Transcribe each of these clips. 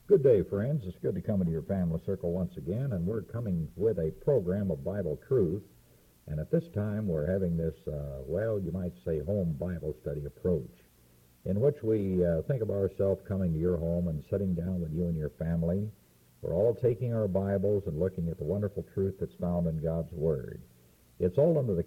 Good day, friends. It's good to come into your family circle once again, and we're coming with a program of Bible truth. And at this time, we're having this, you might say, home Bible study approach, in which we think of ourselves coming to your home and sitting down with you and your family. We're all taking our Bibles and looking at the wonderful truth that's found in God's Word. It's all under the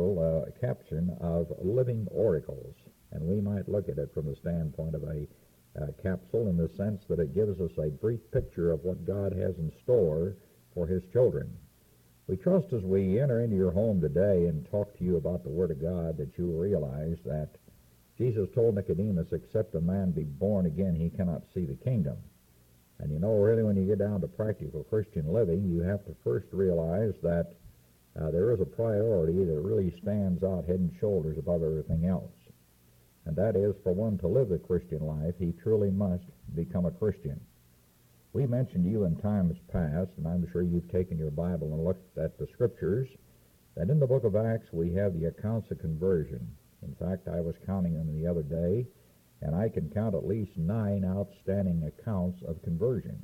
caption of Living Oracles, and we might look at it from the standpoint of a capsule in the sense that it gives us a brief picture of what God has in store for His children. We trust as we enter into your home today and talk to you about the Word of God that you will realize that Jesus told Nicodemus, except a man be born again, he cannot see the kingdom. And you know, really, when you get down to practical Christian living, you have to first realize that there is a priority that really stands out head and shoulders above everything else. And that is, for one to live the Christian life, he truly must become a Christian. We mentioned to you in times past, and I'm sure you've taken your Bible and looked at the Scriptures, that in the book of Acts we have the accounts of conversion. In fact, I was counting them the other day, and I can count at least 9 outstanding accounts of conversion.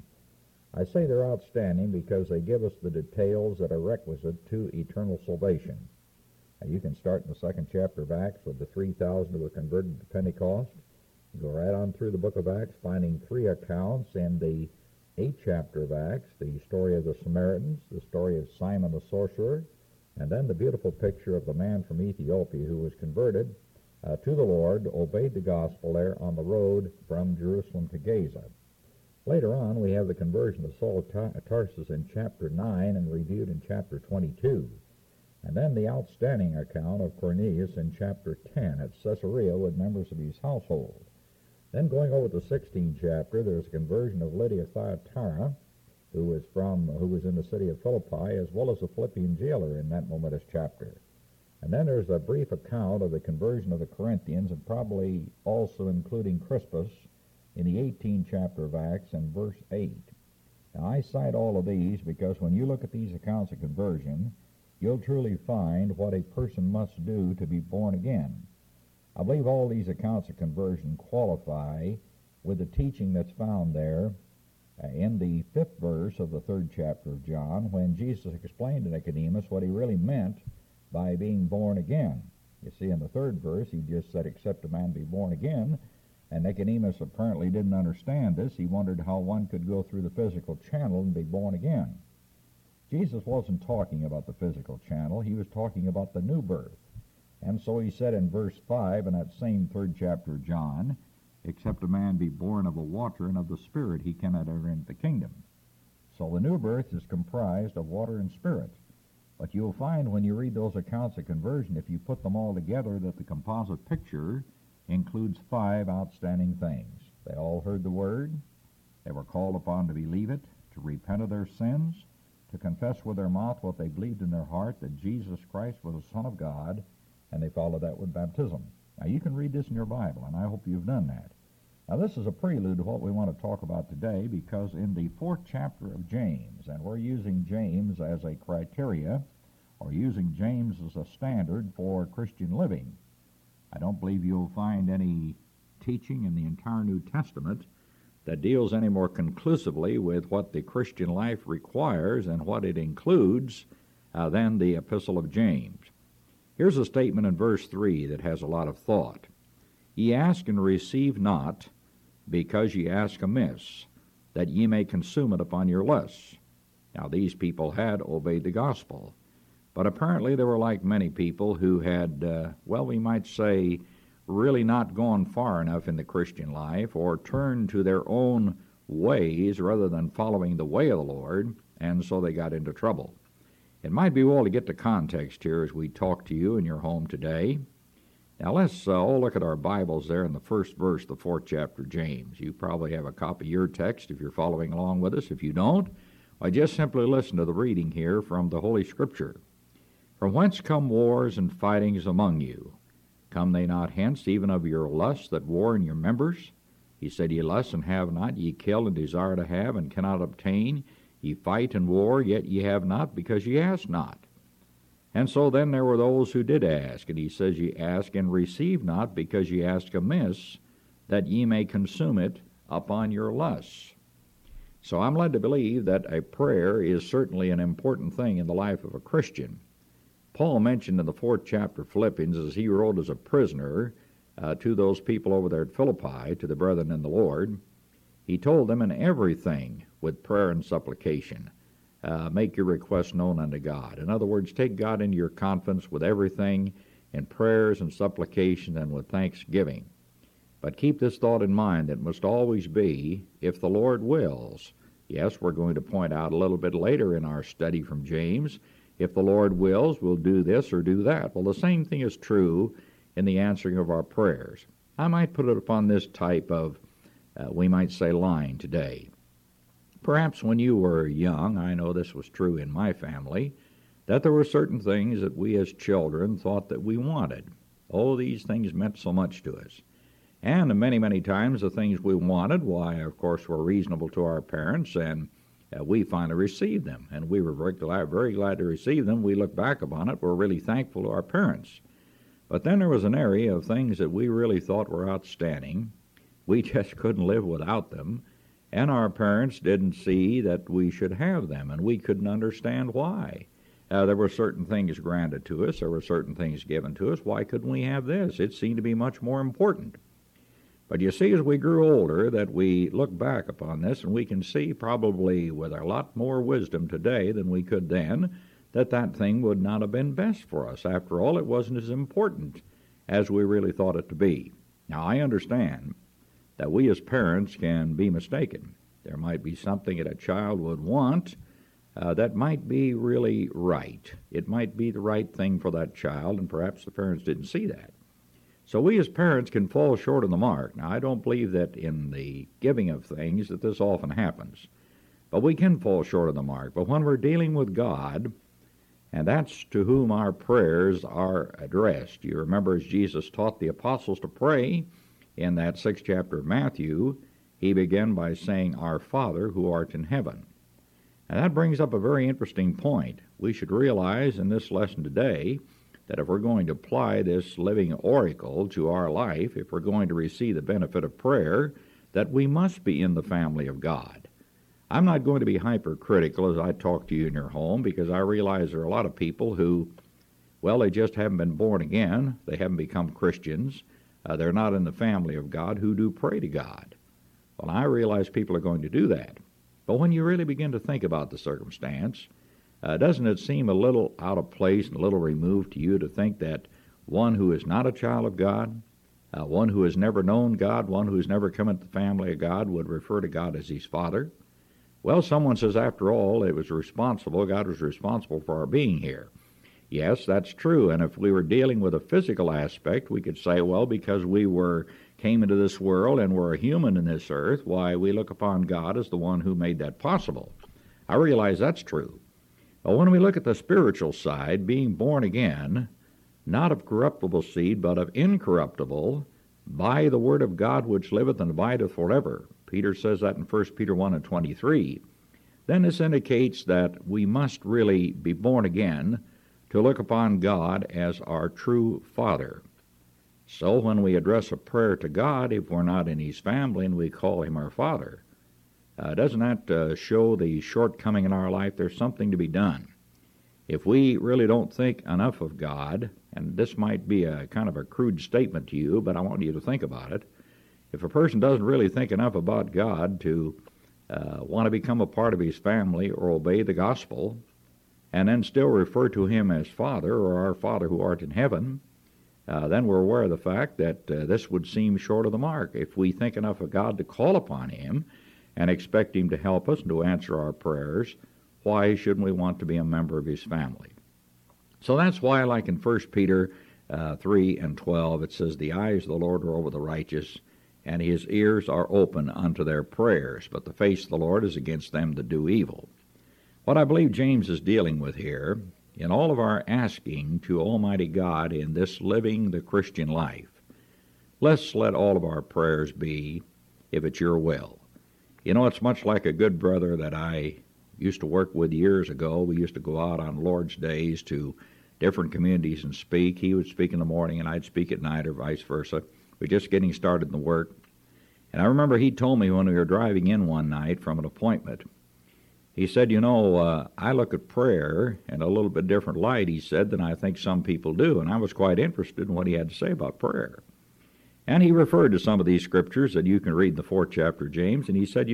I say they're outstanding because they give us the details that are requisite to eternal salvation. You can start in the 2nd chapter of Acts with the 3,000 who were converted to Pentecost. Go right on through the book of Acts, finding 3 accounts in the 8th chapter of Acts, the story of the Samaritans, the story of Simon the sorcerer, and then the beautiful picture of the man from Ethiopia who was converted to the Lord, obeyed the gospel there on the road from Jerusalem to Gaza. Later on, we have the conversion of Saul of Tarsus in chapter 9 and reviewed in chapter 22. And then the outstanding account of Cornelius in chapter 10 at Caesarea with members of his household. Then going over to the 16th chapter, there's a conversion of Lydia Thyatira, who was in the city of Philippi, as well as the Philippian jailer in that momentous chapter. And then there's a brief account of the conversion of the Corinthians, and probably also including Crispus, in the 18th chapter of Acts and verse 8. Now, I cite all of these because when you look at these accounts of conversion, you'll truly find what a person must do to be born again. I believe all these accounts of conversion qualify with the teaching that's found there in the 5th verse of the 3rd chapter of John, when Jesus explained to Nicodemus what he really meant by being born again. You see, in the 3rd verse, he just said, except a man be born again, and Nicodemus apparently didn't understand this. He wondered how one could go through the physical channel and be born again. Jesus wasn't talking about the physical channel. He was talking about the new birth. And so he said in verse 5 in that same 3rd chapter of John, except a man be born of the water and of the Spirit, he cannot enter into the kingdom. So the new birth is comprised of water and spirit. But you'll find when you read those accounts of conversion, if you put them all together, that the composite picture includes 5 outstanding things. They all heard the word. They were called upon to believe it, to repent of their sins, to confess with their mouth what they believed in their heart, that Jesus Christ was the Son of God, and they followed that with baptism. Now, you can read this in your Bible, and I hope you've done that. Now, this is a prelude to what we want to talk about today, because in the 4th chapter of James, and we're using James as a criteria, or using James as a standard for Christian living. I don't believe you'll find any teaching in the entire New Testament that deals any more conclusively with what the Christian life requires and what it includes than the Epistle of James. Here's a statement in verse 3 that has a lot of thought. Ye ask and receive not, because ye ask amiss, that ye may consume it upon your lusts. Now, these people had obeyed the gospel, but apparently they were like many people who had, we might say, really not gone far enough in the Christian life, or turned to their own ways rather than following the way of the Lord, and so they got into trouble. It might be well to get the context here as we talk to you in your home today. Now let's all look at our Bibles there in the 1st verse of the 4th chapter of James. You probably have a copy of your text if you're following along with us. If you don't, why just simply listen to the reading here from the Holy Scripture. From whence come wars and fightings among you? Come they not hence, even of your lusts that war in your members? He said, Ye lust and have not, ye kill and desire to have and cannot obtain. Ye fight and war, yet ye have not, because ye ask not. And so then there were those who did ask, and he says, Ye ask and receive not, because ye ask amiss, that ye may consume it upon your lusts. So I'm led to believe that a prayer is certainly an important thing in the life of a Christian. Paul mentioned in the 4th chapter of Philippians, as he wrote as a prisoner to those people over there at Philippi, to the brethren in the Lord, he told them, in everything with prayer and supplication, make your requests known unto God. In other words, take God into your confidence with everything in prayers and supplication and with thanksgiving. But keep this thought in mind, that it must always be, if the Lord wills. Yes, we're going to point out a little bit later in our study from James, if the Lord wills, we'll do this or do that. Well, the same thing is true in the answering of our prayers. I might put it upon this type of, we might say, line today. Perhaps when you were young, I know this was true in my family, that there were certain things that we as children thought that we wanted. Oh, these things meant so much to us. And many, many times the things we wanted, why, of course, were reasonable to our parents, and we finally received them. And we were very glad to receive them. We look back upon it, we're really thankful to our parents. But then there was an area of things that we really thought were outstanding. We just couldn't live without them, and our parents didn't see that we should have them, and we couldn't understand why. There were certain things granted to us, there were certain things given to us. Why couldn't we have this? It seemed to be much more important. But you see, as we grew older, that we look back upon this, and we can see, probably with a lot more wisdom today than we could then, that that thing would not have been best for us. After all, it wasn't as important as we really thought it to be. Now, I understand that we as parents can be mistaken. There might be something that a child would want that might be really right. It might be the right thing for that child, and perhaps the parents didn't see that. So we as parents can fall short of the mark. Now, I don't believe that in the giving of things that this often happens, but we can fall short of the mark. But when we're dealing with God, and that's to whom our prayers are addressed. You remember, as Jesus taught the apostles to pray in that 6th chapter of Matthew, he began by saying, Our Father who art in heaven. And that brings up a very interesting point. We should realize in this lesson today that if we're going to apply this living oracle to our life, if we're going to receive the benefit of prayer, that we must be in the family of God. I'm not going to be hypercritical as I talk to you in your home, because I realize there are a lot of people who, well, they just haven't been born again. They haven't become Christians. They're not in the family of God who do pray to God. Well, I realize people are going to do that. But when you really begin to think about the circumstance, doesn't it seem a little out of place and a little removed to you to think that one who is not a child of God, one who has never known God, one who has never come into the family of God would refer to God as his Father? Well, someone says, after all, God was responsible for our being here. Yes, that's true, and if we were dealing with a physical aspect, we could say, well, because we came into this world and we're a human in this earth, why, we look upon God as the one who made that possible. I realize that's true. But when we look at the spiritual side, being born again, not of corruptible seed, but of incorruptible, by the word of God which liveth and abideth forever. Peter says that in 1 Peter 1 and 23. Then this indicates that we must really be born again to look upon God as our true Father. So when we address a prayer to God, if we're not in his family and we call him our Father, doesn't that show the shortcoming in our life? There's something to be done. If we really don't think enough of God, and this might be a kind of a crude statement to you, but I want you to think about it. If a person doesn't really think enough about God to want to become a part of his family or obey the gospel, and then still refer to him as Father or our Father who art in heaven, then we're aware of the fact that this would seem short of the mark. If we think enough of God to call upon him and expect him to help us and to answer our prayers, why shouldn't we want to be a member of his family? So that's why, like in 1 Peter 3 and 12, it says, The eyes of the Lord are over the righteous, and his ears are open unto their prayers, but the face of the Lord is against them that do evil. What I believe James is dealing with here, in all of our asking to Almighty God in this living the Christian life, let's let all of our prayers be, if it's your will. You know, it's much like a good brother that I used to work with years ago. We used to go out on Lord's days to different communities and speak. He would speak in the morning and I'd speak at night, or vice versa. We're just getting started in the work. And I remember he told me when we were driving in one night from an appointment, he said, I look at prayer in a little bit different light, he said, than I think some people do. And I was quite interested in what he had to say about prayer. And he referred to some of these scriptures that you can read in the 4th chapter of James. And he said,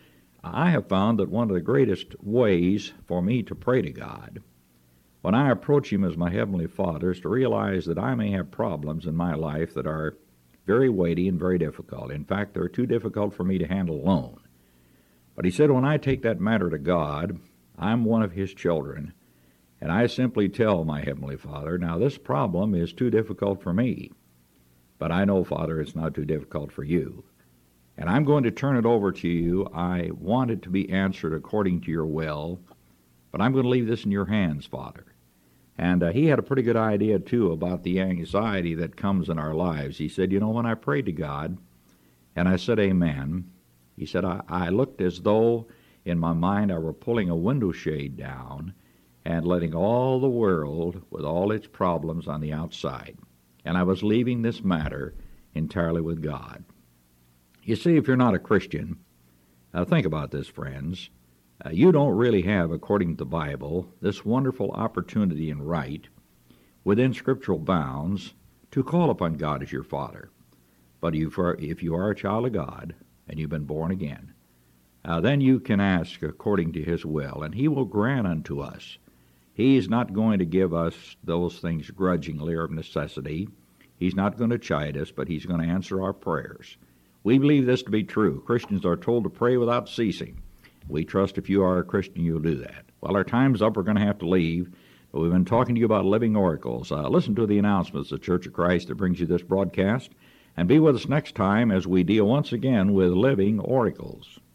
I have found that one of the greatest ways for me to pray to God, when I approach Him as my Heavenly Father, is to realize that I may have problems in my life that are very weighty and very difficult. In fact, they're too difficult for me to handle alone. But he said, when I take that matter to God, I'm one of His children, and I simply tell my Heavenly Father, now this problem is too difficult for me, but I know, Father, it's not too difficult for you. And I'm going to turn it over to you. I want it to be answered according to your will, but I'm going to leave this in your hands, Father. And he had a pretty good idea, too, about the anxiety that comes in our lives. He said, when I prayed to God, and I said, Amen, he said, I looked as though in my mind I were pulling a window shade down and letting all the world with all its problems on the outside. And I was leaving this matter entirely with God. You see, if you're not a Christian, think about this, friends. You don't really have, according to the Bible, this wonderful opportunity and right within scriptural bounds to call upon God as your Father. But if you are a child of God, and you've been born again, then you can ask according to His will, and He will grant unto us. He's not going to give us those things grudgingly or of necessity. He's not going to chide us, but He's going to answer our prayers. We believe this to be true. Christians are told to pray without ceasing. We trust if you are a Christian, you'll do that. Well, our time's up. We're going to have to leave. But we've been talking to you about living oracles. Listen to the announcements of the Church of Christ that brings you this broadcast. And be with us next time as we deal once again with living oracles.